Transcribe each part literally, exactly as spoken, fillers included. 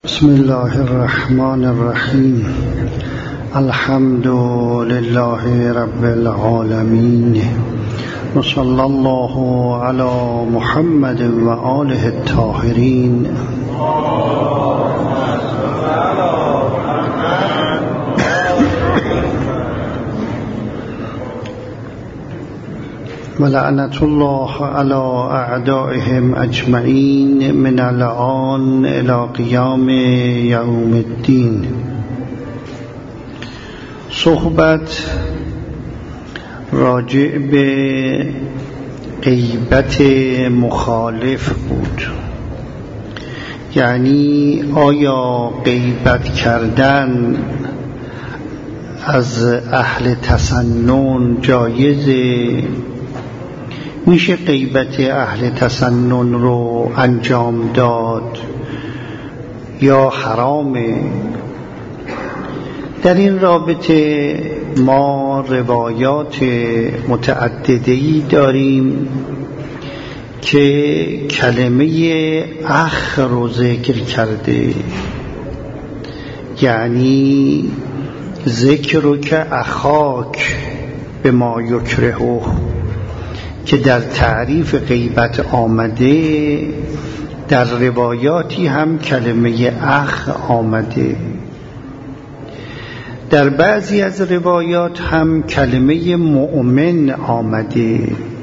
بسم الله الرحمن الرحیم. الحمد لله رب العالمین و صلی الله علی محمد و آله الطاهرین. و لعنت الله علی اعدائهم اجمعین من الآن الی قیام یوم الدین. صحبت راجع به غیبت مخالف بود، یعنی آیا غیبت کردن از اهل تسنن جایزه؟ میشه غیبت اهل تسنن رو انجام داد یا حرامه؟ در این رابطه ما روایات متعدده‌ای داریم که کلمه اخ رو ذکر کرده، یعنی ذکر که اخاک به ما یکرهه که در تعریف غیبت آمده. در روایاتی هم کلمه اخ آمده، در بعضی از روایات هم کلمه مؤمن آمده.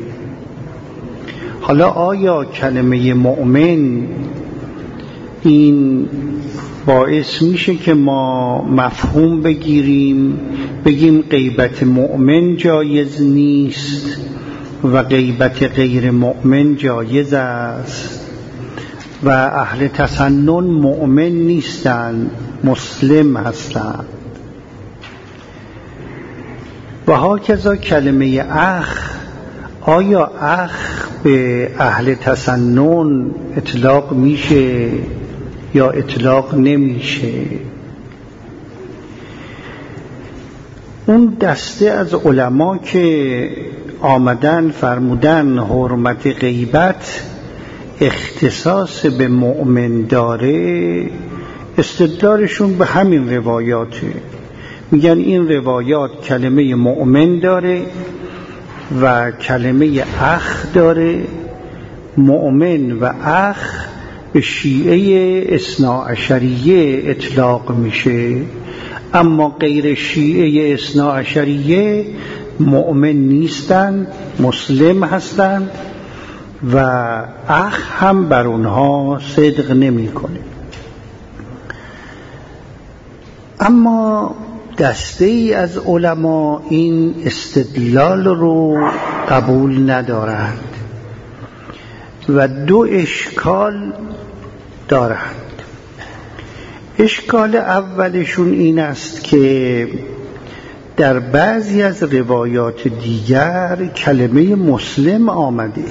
حالا آیا کلمه مؤمن این باعث میشه که ما مفهوم بگیریم بگیم غیبت مؤمن جایز نیست و غیبت غیر مؤمن جایز است و اهل تسنن مؤمن نیستند، مسلم هستند؟ و هاکذا کلمه اخ، آیا اخ به اهل تسنن اطلاق میشه یا اطلاق نمیشه؟ اون دسته از علما که آمدن فرمودن حرمت غیبت اختصاص به مؤمن داره، استدلالشون به همین روایاته. میگن این روایات کلمه مؤمن داره و کلمه اخ داره. مؤمن و اخ به شیعه اثناعشریه اطلاق میشه، اما غیر شیعه اثناعشریه مؤمن نیستند، مسلم هستند و اخ هم بر اونها صدق نمی کنه. اما دسته ای از علما این استدلال رو قبول ندارند و دو اشکال دارند. اشکال اولشون این است که در بعضی از روایات دیگر کلمه مسلم آمده،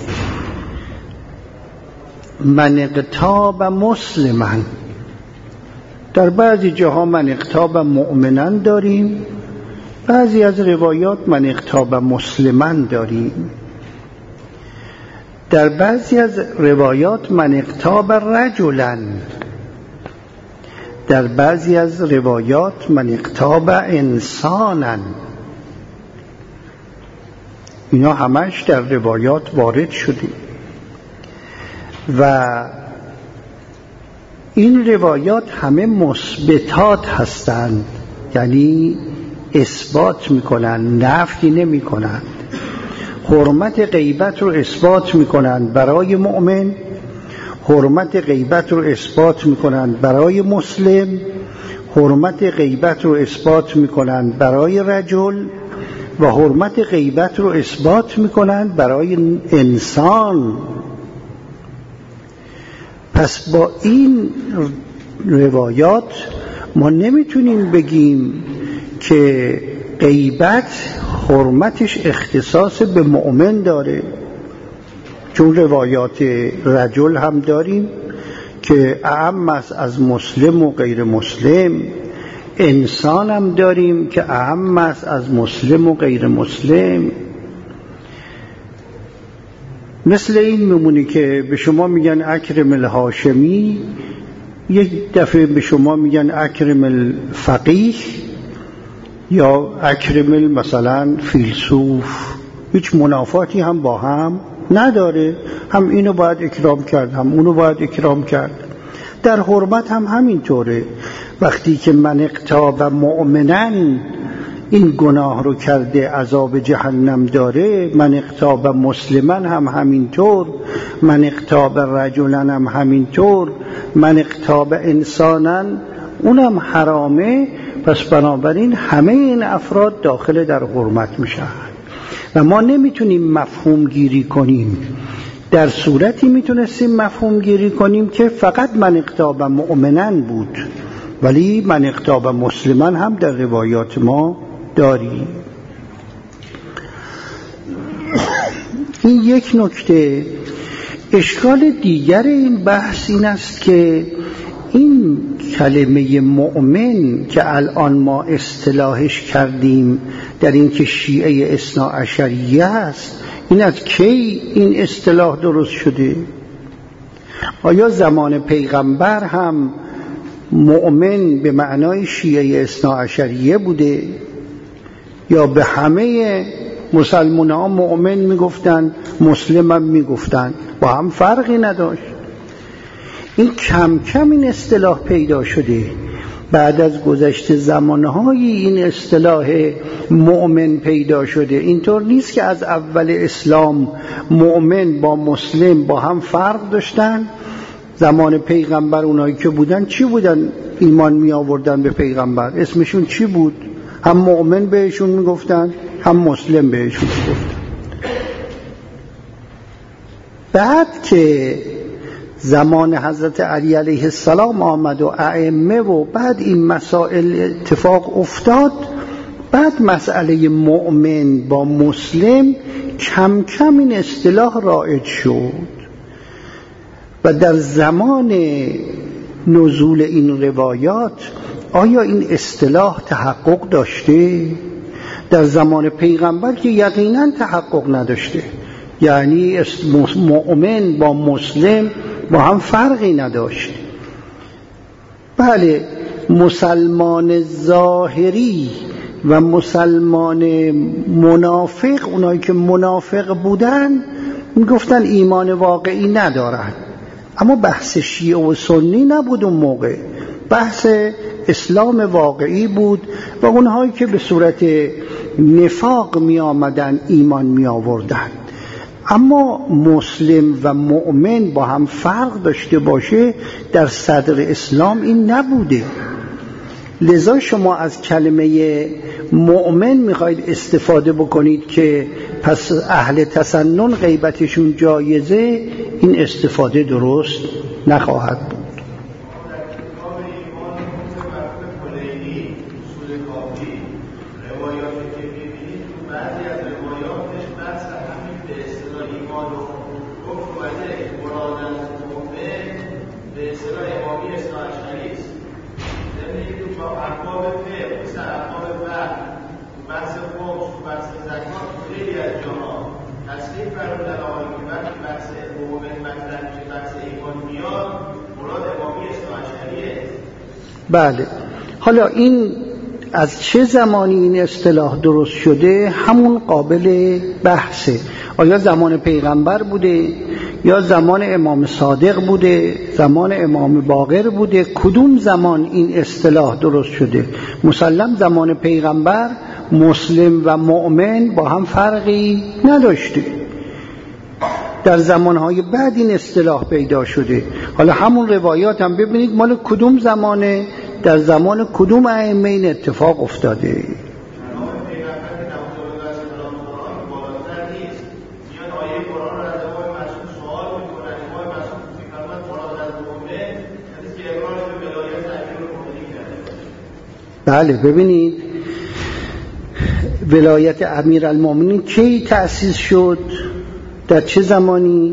من اغتاب مسلمن. در بعضی جاها من اغتاب مؤمنن داریم، بعضی از روایات من اغتاب مسلمن داریم. در بعضی از روایات من اغتاب رجلن، در بعضی از روایات من اغتاب انسانن. اینا همش در روایات وارد شده و این روایات همه مثبتات هستند، یعنی اثبات میکنند، نفی نمیکنند. حرمت غیبت رو اثبات میکنند برای مؤمن، حرمت غیبت رو اثبات میکنند برای مسلم، حرمت غیبت رو اثبات میکنند برای رجل و حرمت غیبت رو اثبات میکنند برای انسان. پس با این روایات ما نمیتونیم بگیم که غیبت حرمتش اختصاص به مؤمن داره، چون روایات رجل هم داریم که اعم است از مسلم و غیر مسلم، انسان هم داریم که اعم است از مسلم و غیر مسلم. مثل این میمونه که به شما میگن اکرم الهاشمی، یک دفعه به شما میگن اکرم الفقیه یا اکرم مثلا فیلسوف، هیچ منافاتی هم با هم نداره، هم اینو باید اکرام کرد هم اونو باید اکرام کرد. در حرمت هم همینطوره، وقتی که من اقتاب مؤمنن این گناه رو کرده عذاب جهنم داره، من اقتاب مسلمن هم همینطور، من اقتاب رجلن هم همینطور، من اقتاب انسانن اونم حرامه. پس بنابراین همه این افراد داخل در حرمت میشن و ما نمیتونیم مفهوم گیری کنیم. در صورتی میتونستیم مفهوم گیری کنیم که فقط من اقتاب مؤمنن بود، ولی من اقتاب مسلمن هم در روایات ما داریم. این یک نکته. اشکال دیگر این بحث این است که این کلمه مؤمن که الان ما اصطلاحش کردیم در این که شیعه اثنا عشریه است، این از کی این اصطلاح درست شده؟ آیا زمان پیغمبر هم مؤمن به معنای شیعه اثنا عشریه بوده یا به همه مسلمان ها مؤمن میگفتن، مسلم هم میگفتن، با هم فرقی نداشت؟ این کم کم این اصطلاح پیدا شده. بعد از گذشت زمانهایی این اصطلاح مؤمن پیدا شده. اینطور نیست که از اول اسلام مؤمن با مسلم با هم فرق داشتن. زمان پیغمبر اونایی که بودن چی بودن؟ ایمان می آوردن به پیغمبر، اسمشون چی بود؟ هم مؤمن بهشون می گفتن هم مسلم بهشون می گفتن. بعد که زمان حضرت علی علیه السلام آمد و ائمه و بعد این مسائل اتفاق افتاد، بعد مسئله مؤمن با مسلم کم کم این اصطلاح رایج شد و در زمان نزول این روایات آیا این اصطلاح تحقق داشته؟ در زمان پیغمبر که یقینا تحقق نداشته، یعنی مؤمن با مسلم با هم فرقی نداشت. بله، مسلمان ظاهری و مسلمان منافق، اونایی که منافق بودن میگفتن ایمان واقعی ندارن، اما بحث شیعه و سنی نبود اون موقع، بحث اسلام واقعی بود و اونهایی که به صورت نفاق می آمدن ایمان می آوردن. اما مسلم و مؤمن با هم فرق داشته باشه در صدر اسلام این نبوده. لذا شما از کلمه مؤمن میخواید استفاده بکنید که پس اهل تسنن غیبتشون جایزه، این استفاده درست نخواهد بود. بله، حالا این از چه زمانی این اصطلاح درست شده همون قابل بحثه. آیا زمان پیغمبر بوده یا زمان امام صادق بوده، زمان امام باقر بوده؟ کدوم زمان این اصطلاح درست شده؟ مسلم زمان پیغمبر مسلم و مؤمن با هم فرقی نداشته، در زمانهای بعد این اصطلاح پیدا شده. حالا همون روایات هم ببینید مال کدوم زمانه، در زمان کدوم ائمه این اتفاق افتاده. بله، ببینید ولایت امیرالمومنین کی تأسیس شد؟ در چه زمانی؟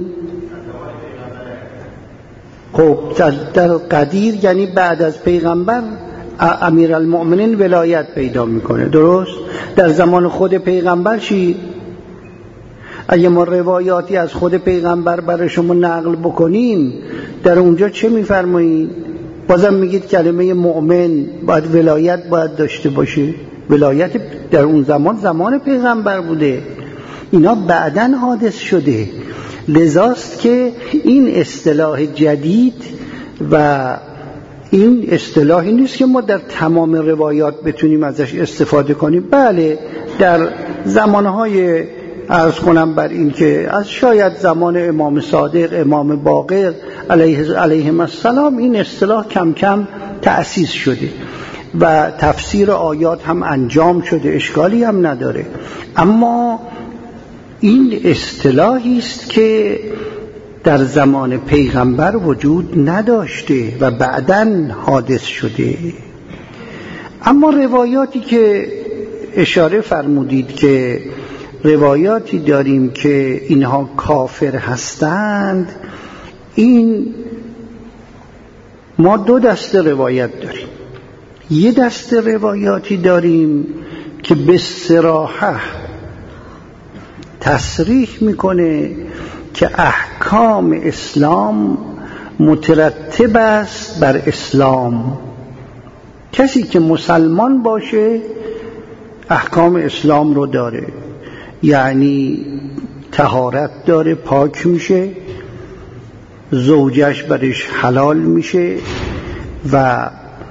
خب در قدیر، یعنی بعد از پیغمبر امیرالمومنین ولایت پیدا میکنه، درست؟ در زمان خود پیغمبر چی؟ اگه ما روایاتی از خود پیغمبر برای شما نقل بکنیم در اونجا چه میفرمایید؟ بازم میگید کلمه مؤمن باید ولایت باید داشته باشه. ولایت در اون زمان زمان پیغمبر بوده، اینا بعداً حادث شده. لذاست که این اصطلاح جدید و این اصطلاحی نیست که ما در تمام روایات بتونیم ازش استفاده کنیم. بله در زمانهای عرض کنم بر این که از شاید زمان امام صادق، امام باقر علیه علیهم السلام این اصطلاح کم کم تأسیس شده و تفسیر آیات هم انجام شده، اشکالی هم نداره. اما این اصطلاحی است که در زمان پیغمبر وجود نداشته و بعداً حادث شده. اما روایاتی که اشاره فرمودید که روایاتی داریم که اینها کافر هستند، این ما دو دسته روایت داریم. یه دسته روایاتی داریم که به صراحت تصریح میکنه که احکام اسلام مترتب است بر اسلام. کسی که مسلمان باشه احکام اسلام رو داره، یعنی طهارت داره، پاک میشه، زوجش برش حلال میشه و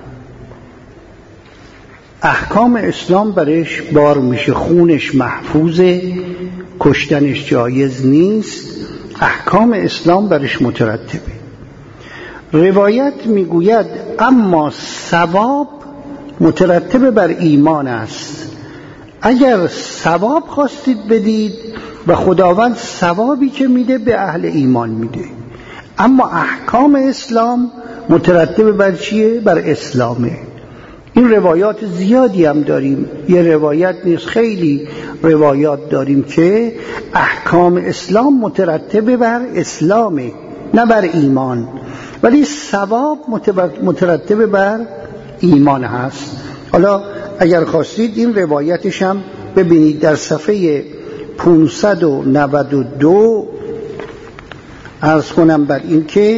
احکام اسلام برش بار میشه، خونش محفوظه، کشتنش جایز نیست، احکام اسلام برش مترتبه. روایت میگوید اما ثواب مترتب بر ایمان است. اگر ثواب خواستید بدید و خداوند ثوابی که میده به اهل ایمان میده، اما احکام اسلام مترتب بر چیه؟ بر اسلامه. این روایات زیادی هم داریم، یه روایت نیست خیلی روایات داریم که احکام اسلام مترتب بر اسلامه نه بر ایمان، ولی ثواب مترتب بر ایمان هست. حالا اگر خواستید این روایتش هم ببینید در صفحه پانصد و نود و دو عرض کنم بر این که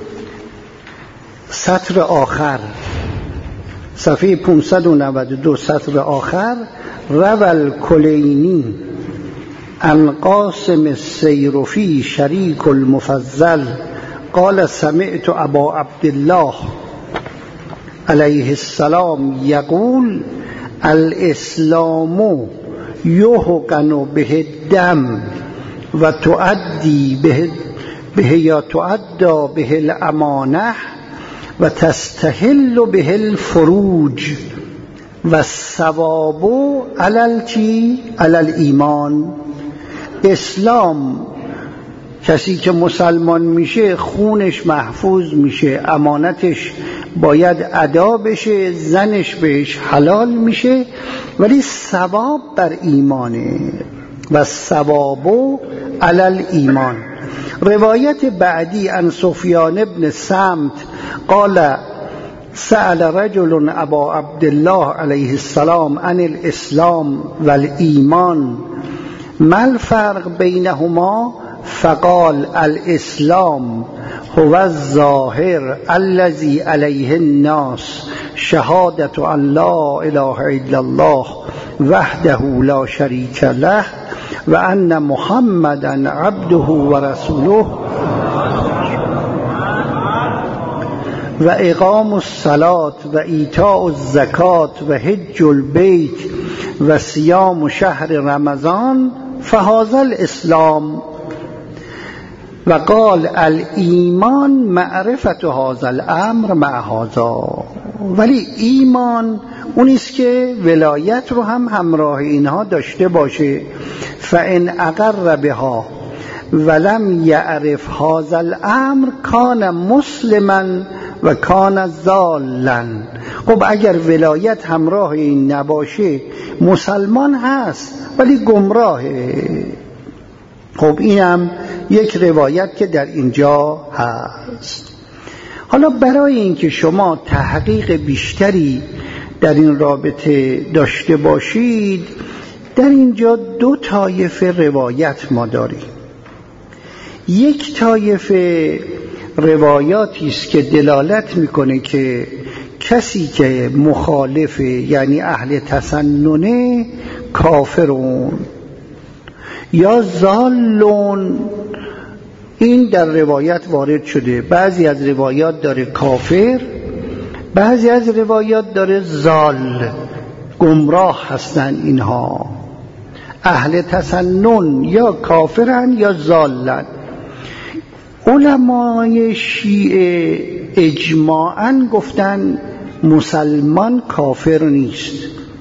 سطر آخر، صفحه پانصد و نود و دو سطر آخر، روال کلینی عن قاسم السیرفی شریک المفضل قال سمعت ابا عبدالله علیه السلام یقول الاسلام یحقن به الدم و تعدی به به یا تعدا به الامانه و تستحل به الفروج و الثواب علل چی؟ علل ایمان. اسلام کسی که مسلمان میشه خونش محفوظ میشه، امانتش باید ادا بشه، زنش بهش حلال میشه، ولی ثواب بر ایمانه و الثواب علل ایمان. روایت بعدی عن سفیان بن سمت قال سأل رجل ابا عبدالله علیه السلام عن الاسلام والایمان ما الفرق بینهما فقال الاسلام هو الظاهر الذي عليه الناس شهادة ان لا اله الا الله وحده لا شريك له وان محمدا عبده ورسوله و اقام الصلاة و ایتاء الزکات و حج البیت و صیام شهر رمضان فهذا الاسلام. و قال الایمان معرفت هذا الامر مع هذا. ولی ایمان اونیست که ولایت رو هم همراه اینها داشته باشه. فان اقر بها ولم یعرف هذا الامر کان مسلما و کان ضالا. خب اگر ولایت همراه این نباشه مسلمان هست ولی گمراهه. خب اینم یک روایت که در اینجا هست. حالا برای اینکه شما تحقیق بیشتری در این رابطه داشته باشید، در اینجا دو طایفه روایت ما داریم. یک طایفه روایاتی است که دلالت میکنه که کسی که مخالف یعنی اهل تسننه کافرون یا ضالون، این در روایت وارد شده. بعضی از روایات داره کافر، بعضی از روایات داره ضال، گمراه هستن. اینها اهل تسنن یا کافرن یا ضالن. علمای شیعه اجماعاً گفتن مسلمان کافر نیست،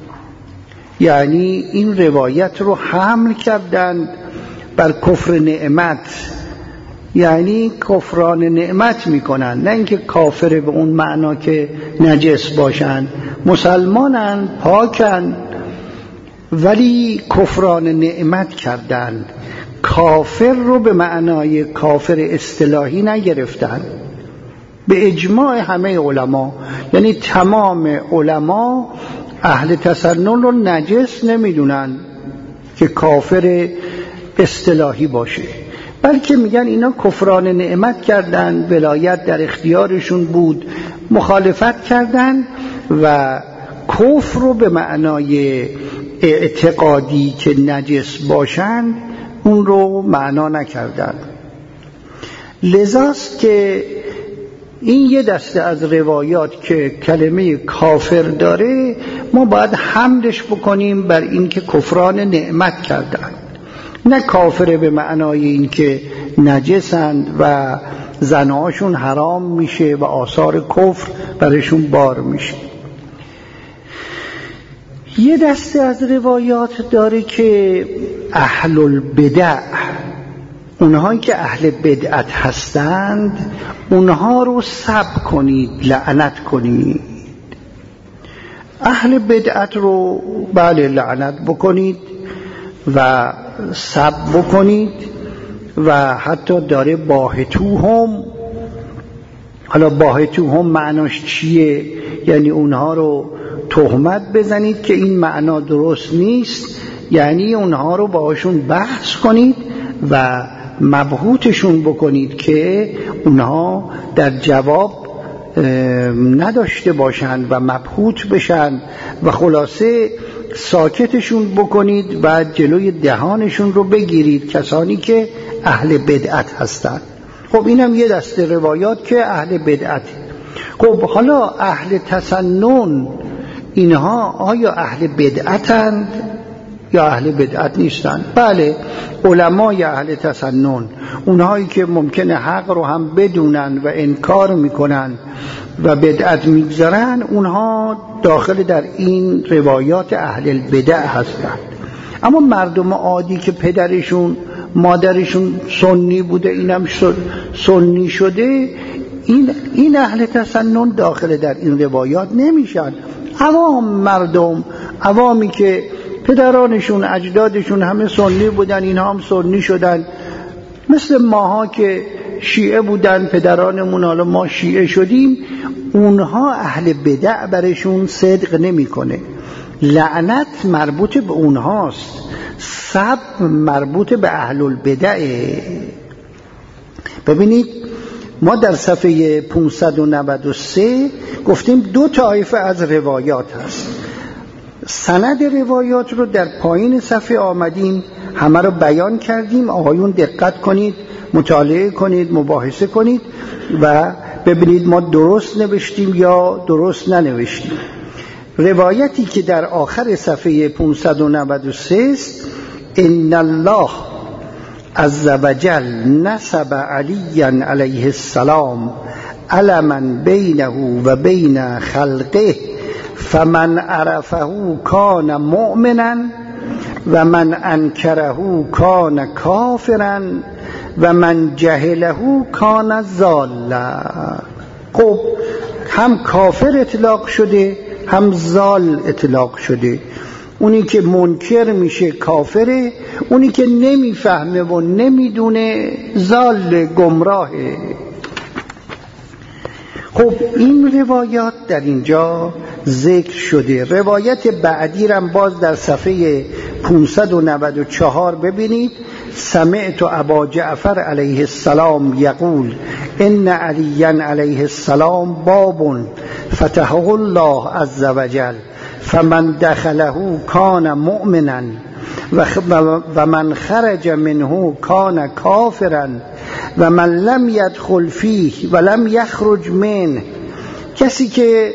یعنی این روایت رو حمل کردند بر کفر نعمت، یعنی کفران نعمت میکنن، نه اینکه کافر به اون معنا که نجس باشن. مسلمانن، پاکن، ولی کفران نعمت کردند. کافر رو به معنای کافر اصطلاحی نگرفتن به اجماع همه علما. یعنی تمام علما اهل تسنن رو نجس نمیدونن که کافر اصطلاحی باشه، بلکه میگن اینا کفران نعمت کردن، ولایت در اختیارشون بود، مخالفت کردن و کفر رو به معنای اعتقادی که نجس باشن اون رو معنا نکردن. لذاست که این یه دسته از روایات که کلمه کافر داره ما باید حملش بکنیم بر این که کفران نعمت کردن، نه کافر به معنای این که نجسند و زناشون حرام میشه و آثار کفر برشون بار میشه. یه دسته از روایات داره که اهل البدع، اونهایی که اهل بدعت هستند اونها رو سب کنید، لعنت کنید. اهل بدعت رو بله لعنت بکنید و سب بکنید و حتی داره باهتوهم. حالا باهتوهم معناش چیه؟ یعنی اونها رو تهمت بزنید که این معنا درست نیست، یعنی اونها رو باهاشون بحث کنید و مبهوتشون بکنید که اونها در جواب نداشته باشند و مبهوت بشن و خلاصه ساکتشون بکنید و جلوی دهانشون رو بگیرید، کسانی که اهل بدعت هستند. خب اینم یه دسته روایات که اهل بدعت. خب حالا اهل تسنن اینها آیا اهل بدعتند یا اهل بدعت نیستند؟ بله، علمای اهل تسنن، اونهایی که ممکنه حق رو هم بدونن و انکار میکنن و بدعت میگذارن، اونها داخل در این روایات اهل البدع هستند. اما مردم عادی که پدرشون مادرشون سنی بوده اینم سنی شده، این این اهل تسنن داخل در این روایات نمیشن. عوام مردم، عوامی که پدرانشون اجدادشون همه سنی بودن، اینها هم سنی شدن، مثل ماها که شیعه بودن پدرانمون، حالا ما شیعه شدیم، اونها اهل بدع برشون صدق نمیکنه. لعنت مربوط به اونهاست، سب مربوط به اهل البدعه. ببینید ما در صفحه پانصد و نود و سه گفتیم دو طایفه از روایات هست. سند روایات رو در پایین صفحه آمدیم همه رو بیان کردیم. آقایون دقت کنید، مطالعه کنید، مباحثه کنید و ببینید ما درست نوشتیم یا درست ننوشتیم. روایتی که در آخر صفحه پانصد و نود و سه است: ان الله عز وجل نسب علی علیه السلام علما بینه و بین خلقه فمن عرفه کان مؤمنا و من انکره کان کافرا و من جهله کان ضالا. خب هم کافر اطلاق شده هم ضال اطلاق شده. اونی که منکر میشه کافره، اونی که نمیفهمه و نمیدونه ضال، گمراهه. خب این روایات در اینجا ذکر شده. روایت بعدی رم باز در صفحه پانصد و نود و چهار ببینید: سمعت ابا جعفر علیه السلام یقول ان علیاً علیه السلام باب فتحه الله عز وجل فمن دخله کان مؤمنا و من خرج منه کان کافرا و من لم يدخل فیه و لم یخرج منه. کسی که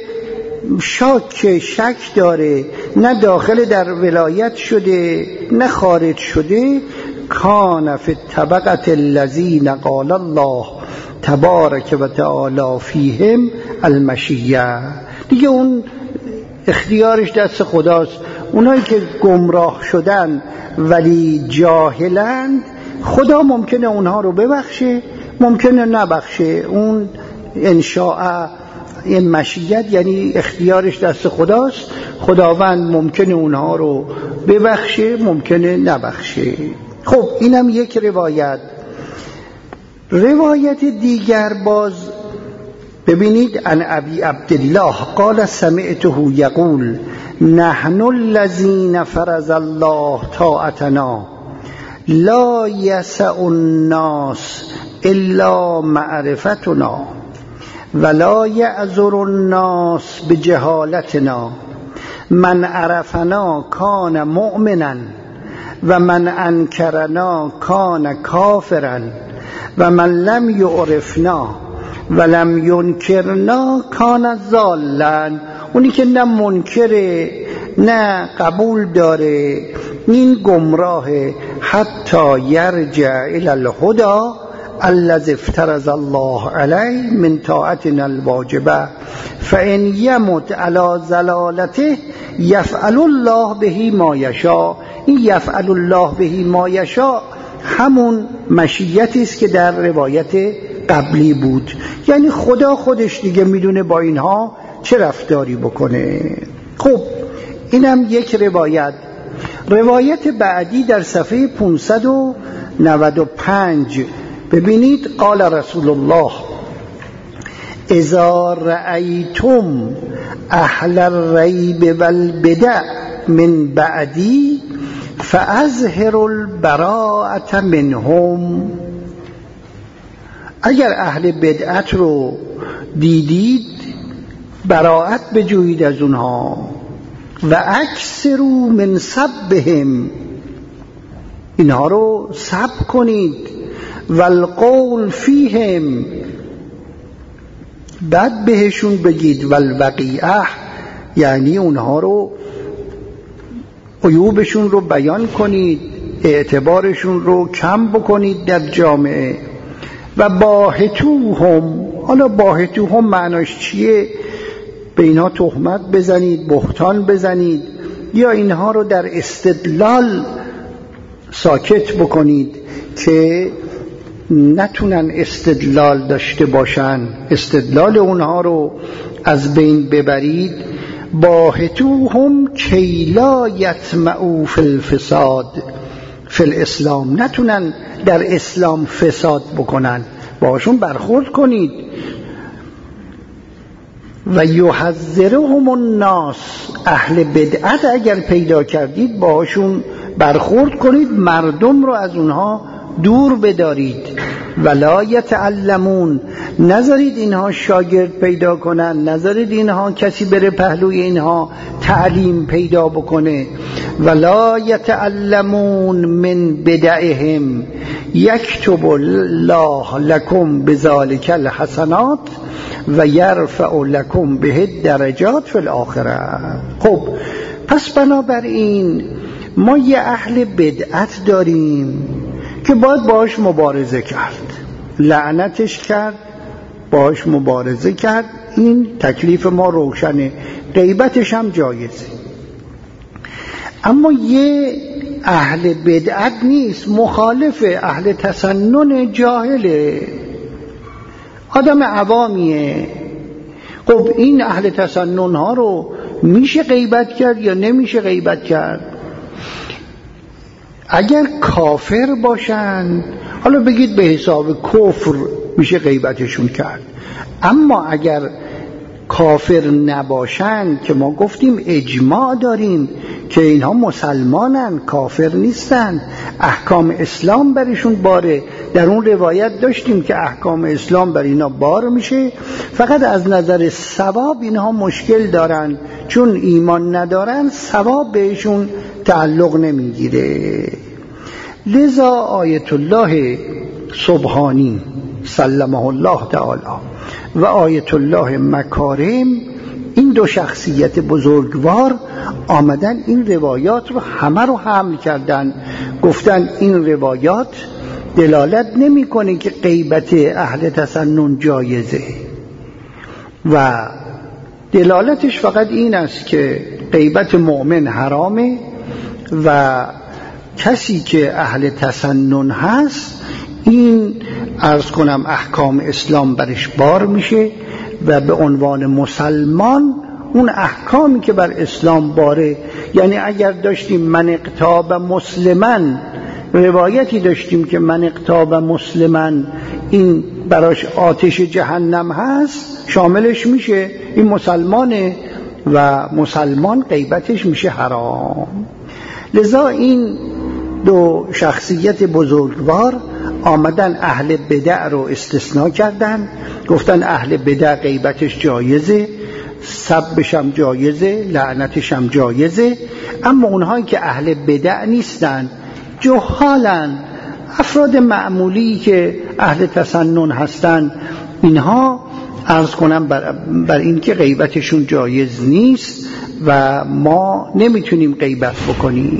شاک شک داره، نه داخل در ولایت شده نه خارج شده، کان فی الطبقة الذین قال الله تبارک و تعالی فیهم المشیه. دیگه اون اختیارش دست خداست. اونایی که گمراه شدن ولی جاهلند، خدا ممکنه اونها رو ببخشه، ممکنه نبخشه. اون انشاء، این مشیت یعنی اختیارش دست خداست. خداوند ممکنه اونها رو ببخشه، ممکنه نبخشه. خب اینم یک روایت. روایت دیگر باز ببینید، عن ابی عبدالله قال سمعته یقول نحن الذین فرض الله طاعتنا لا یسع الناس الا معرفتنا ولا یعذر الناس بجهالتنا من عرفنا کان مؤمنا و من انکرنا کان کافرا و من لم یعرفنا و لم ینکرنا کان ضالا. اونی که نه منکره نه قبول داره، این گمراهه. حتی یرجع الی الهدی الذی افترض الله علیه من طاعتنا الواجبه فان یمت علی ضلالته یفعل الله به ما یشاء. این یفعل الله به ما یشاء همون مشیتی است که در روایت قبلی بود. یعنی خدا خودش دیگه میدونه با اینها چه رفتاری بکنه. خب اینم یک روایت. روایت بعدی در صفحه پانصد و نود و پنج ببینید، قال رسول الله اذا رأیتم اهل الریب والبدع من بعدی فاظهروا البراءة منهم. اگر اهل بدعت رو دیدید براءت بجویید از اونها. و اکثروا من سبهم، اینها رو سب کنید. والقول فیهم، بعد بهشون بگید. والوقیعه، یعنی اونها رو عیوبشون رو بیان کنید، اعتبارشون رو کم بکنید در جامعه. و باهتوهم، حالا باهتوهم معناش چیه؟ به اینها تهمت بزنید، بهتان بزنید، یا اینها رو در استدلال ساکت بکنید که نتونن استدلال داشته باشن، استدلال اونها رو از بین ببرید. باهتوهم کی لا یطمعوا فی الفساد فی الاسلام، نتونن در اسلام فساد بکنن، باشون برخورد کنید. و یحذرهم الناس، اهل بدعت اگر پیدا کردید باشون برخورد کنید، مردم رو از اونها دور بدارید. ولا یتعلمون، نذارید اینها شاگرد پیدا کنن، نذارید اینها کسی بره پهلوی اینها تعلیم پیدا بکنه. ولا یتعلمون من بدعهم یکتب الله لکم بذلک الحسنات و یرفع لکم به درجات فی الاخره. خب پس بنابراین ما یه اهل بدعت داریم که باید باش مبارزه کرد، لعنتش کرد، باش مبارزه کرد. این تکلیف ما روشنه، غیبتش هم جایزه. اما یه اهل بدعت نیست، مخالف، اهل تسنن، جاهله، آدم عوامیه. خب این اهل تسنن ها رو میشه غیبت کرد یا نمیشه غیبت کرد؟ اگر کافر باشن حالا بگید به حساب کفر میشه غیبتشون کرد. اما اگر کافر نباشن که ما گفتیم اجماع داریم که اینها مسلمانن، کافر نیستن، احکام اسلام برشون باره. در اون روایت داشتیم که احکام اسلام بر اینا بار میشه، فقط از نظر ثواب اینها مشکل دارن، چون ایمان ندارن ثواب بهشون تعلق نمیگیره. لذا آیت الله سبحانی سلمه الله تعالی و آیت الله مکارم، این دو شخصیت بزرگوار آمدن این روایات رو همه رو حمل کردن، گفتن این روایات دلالت نمی کنه که غیبت اهل تسنن جایزه و دلالتش فقط این است که غیبت مؤمن حرامه و کسی که اهل تسنن هست این عرض کنم احکام اسلام برش بار میشه و به عنوان مسلمان اون احکامی که بر اسلام باره، یعنی اگر داشتیم من اغتاب مسلمن، روایتی داشتیم که من اغتاب مسلمن این براش آتش جهنم هست، شاملش میشه این مسلمانه و مسلمان غیبتش میشه حرام. لذا این دو شخصیت بزرگوار آمدن اهل بدع رو استثناء کردن، گفتن اهل بدع غیبتش جایزه، سبش هم جایزه، لعنتش هم جایزه، اما اونهایی که اهل بدع نیستن، جهالن، افراد معمولی که اهل تسنن هستن، اینها عرض کنم بر, بر این که غیبتشون جایز نیست و ما نمیتونیم غیبت بکنیم.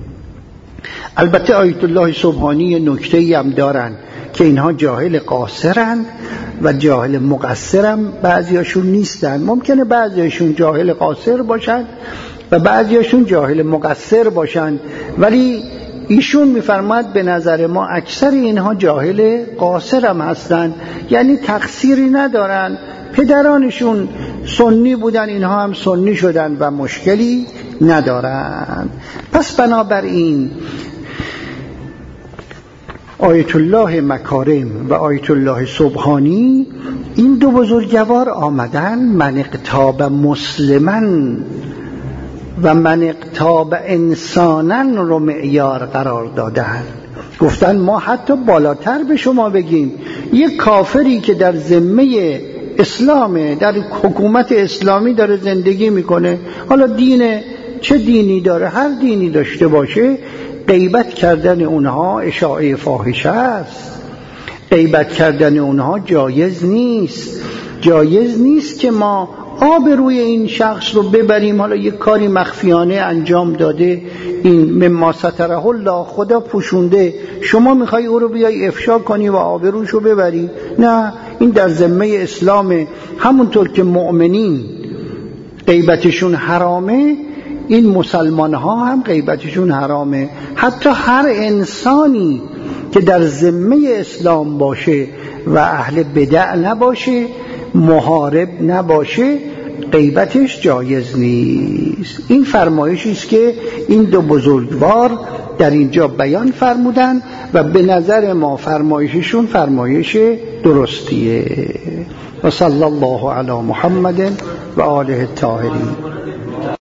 البته آیت الله سبحانی نکته‌ای هم دارن که اینها جاهل قاصرن و جاهل مقصرن، بعضیاشون نیستن. ممکنه بعضیاشون جاهل قاصر باشن و بعضیاشون جاهل مقصر باشن، ولی ایشون میفرماد به نظر ما اکثر اینها جاهل قاصر هم هستن، یعنی تقصیری ندارن، پدرانشون سنی بودن اینها هم سنی شدن و مشکلی ندارن. پس بنابراین آیت الله مکارم و آیت الله سبحانی این دو بزرگوار آمدن من اغتاب مسلمن و من اغتاب انسانن رو معیار قرار دادن. گفتن ما حتی بالاتر به شما بگیم، یک کافری که در ذمه اسلامه، در حکومت اسلامی داره زندگی میکنه، حالا دین چه دینی داره، هر دینی داشته باشه، غیبت کردن اونها اشاعه فاحشه است، غیبت کردن اونها جایز نیست. جایز نیست که ما آبروی این شخص رو ببریم، حالا یک کاری مخفیانه انجام داده، این مما ستره الله، خدا پوشونده، شما میخوای او رو بیای افشا کنی و آبروش رو ببری؟ نه، این در ذمه اسلامه. همونطور که مؤمنین غیبتشون حرامه، این مسلمان ها هم غیبتشون حرامه. حتی هر انسانی که در ذمه اسلام باشه و اهل بدع نباشه، محارب نباشه، غیبتش جایز نیست. این فرمایشی است که این دو بزرگوار در اینجا بیان فرمودن و به نظر ما فرمایششون فرمایش درستیه. و صلی الله علی محمد و آله الطاهرین.